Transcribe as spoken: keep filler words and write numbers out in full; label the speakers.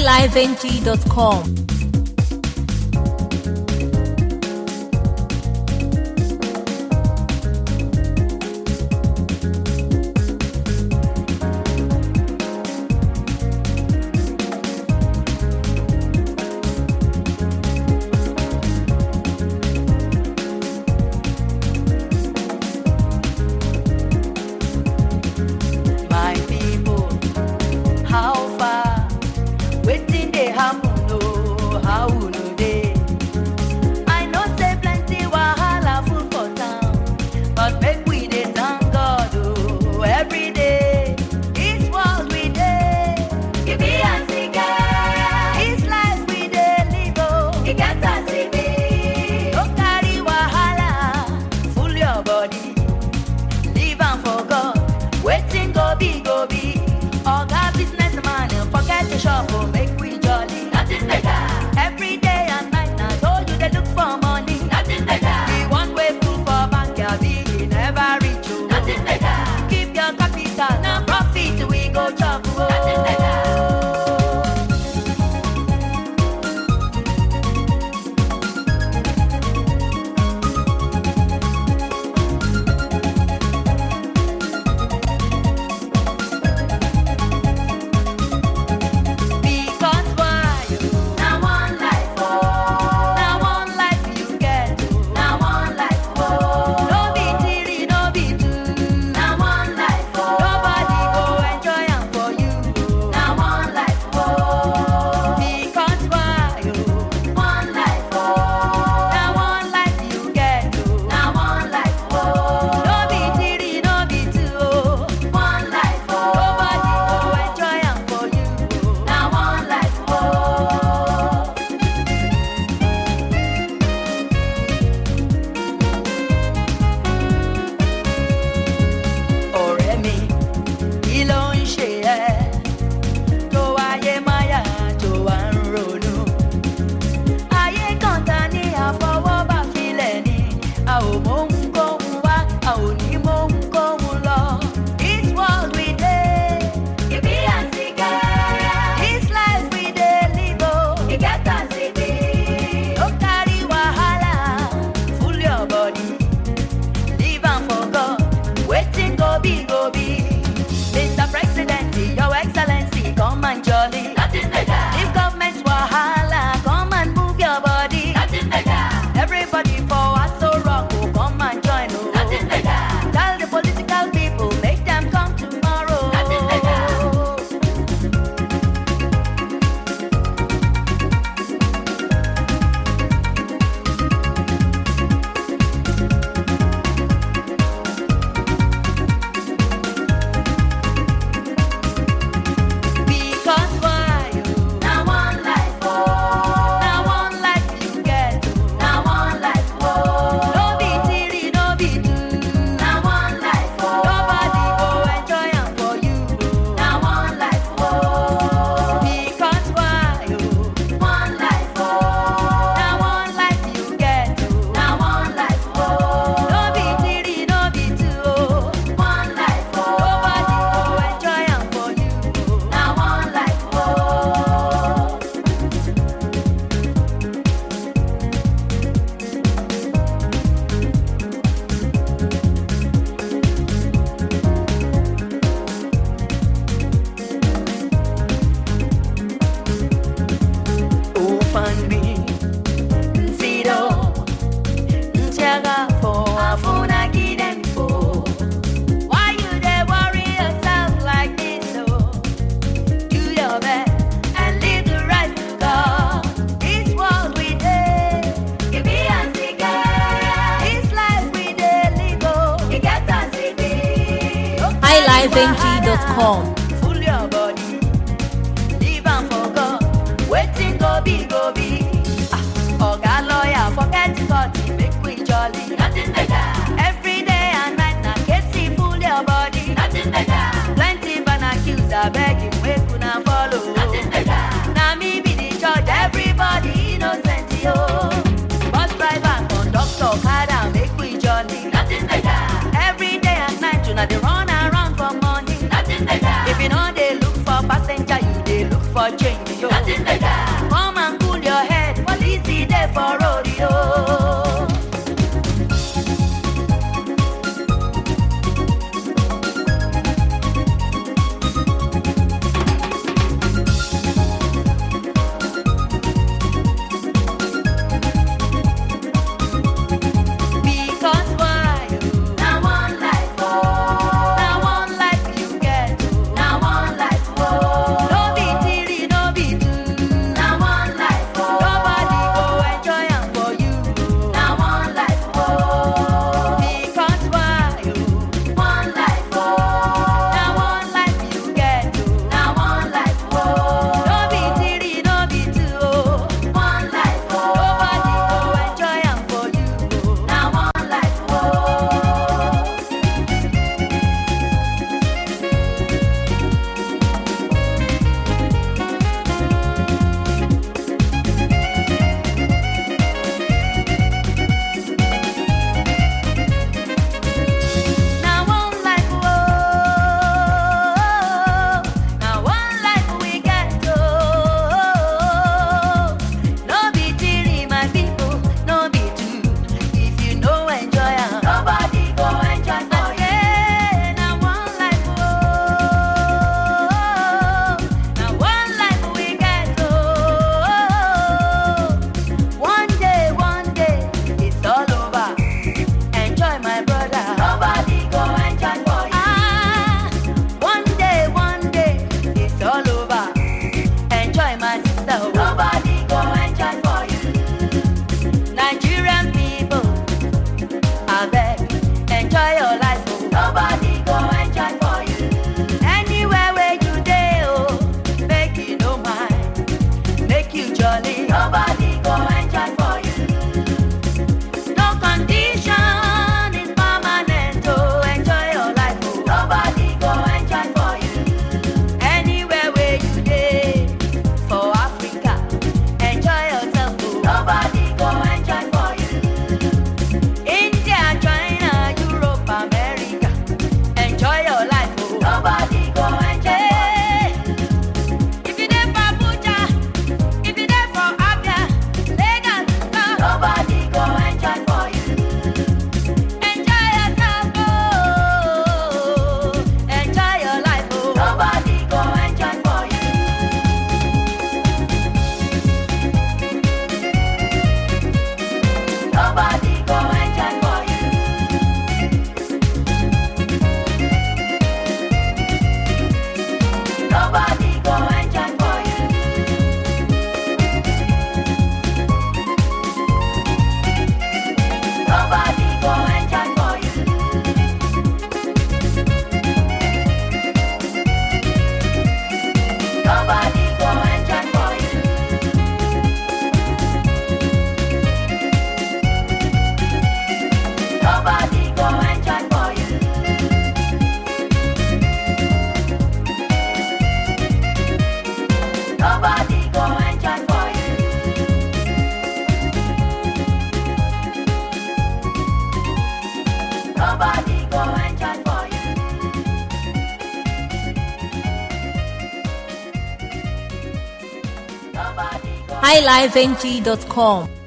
Speaker 1: live n g dot com. live n g dot com.
Speaker 2: Full your body, leave and forgot. Waiting go be, go be. Ah, Oga lawyer, forget God, make we jolly. Nothing like that. Every day and night, now Casey, full your body. Nothing like that. Plenty ban accused, I beg you, make una follow. Nothing like that. Now me be the judge, everybody innocent, yo. Bus driver, conductor, car down, make we jolly. Nothing like that. Every day and night, you know they run around for money. Nothing like that. If you know they look for passenger, you they look for change, yo. Nothing
Speaker 1: highlifeng dot com.